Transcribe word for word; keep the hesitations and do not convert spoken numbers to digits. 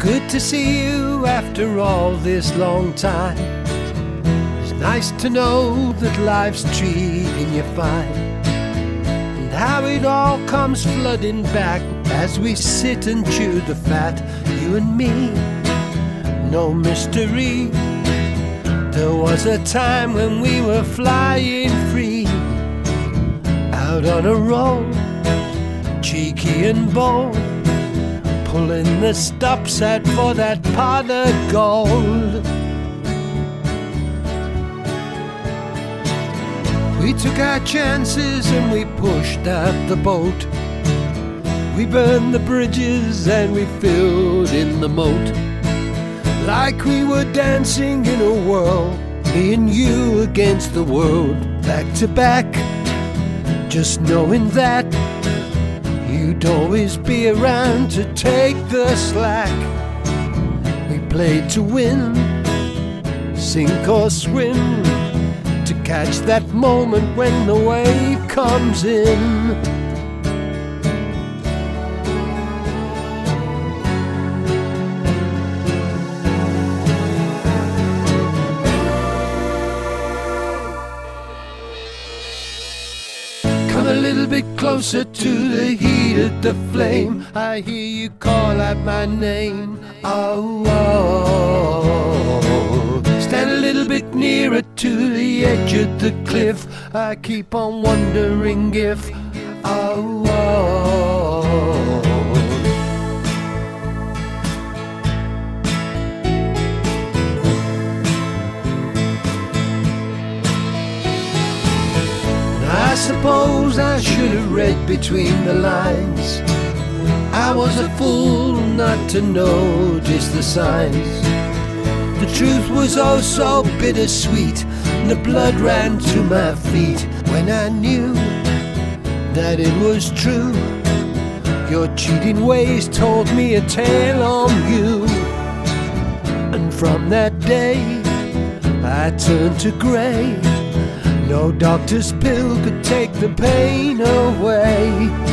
Good to see you after all this long time. It's nice to know that life's treating you fine, and how it all comes flooding back as we sit and chew the fat. You and me, no mystery. There was a time when we were flying free, out on a roll, cheeky and bold, pulling the stops out for that pot of gold. We took our chances and we pushed out the boat. We burned the bridges and we filled in the moat, like we were dancing in a whirl, me and you against the world, back to back, just knowing that you'd always be around to take the slack. We played to win, sink or swim, to catch that moment when the wave comes in. Come a little bit closer to the heat of the flame. I hear you call out my name. Oh, oh. Stand a little bit nearer to the edge of the cliff. I keep on wondering if, oh, oh. I suppose I should have read between the lines. I was a fool not to notice the signs. The truth was oh so bittersweet, and the blood ran to my feet when I knew that it was true. Your cheating ways told me a tale on you, and from that day I turned to grey. No doctor's pill could take the pain away.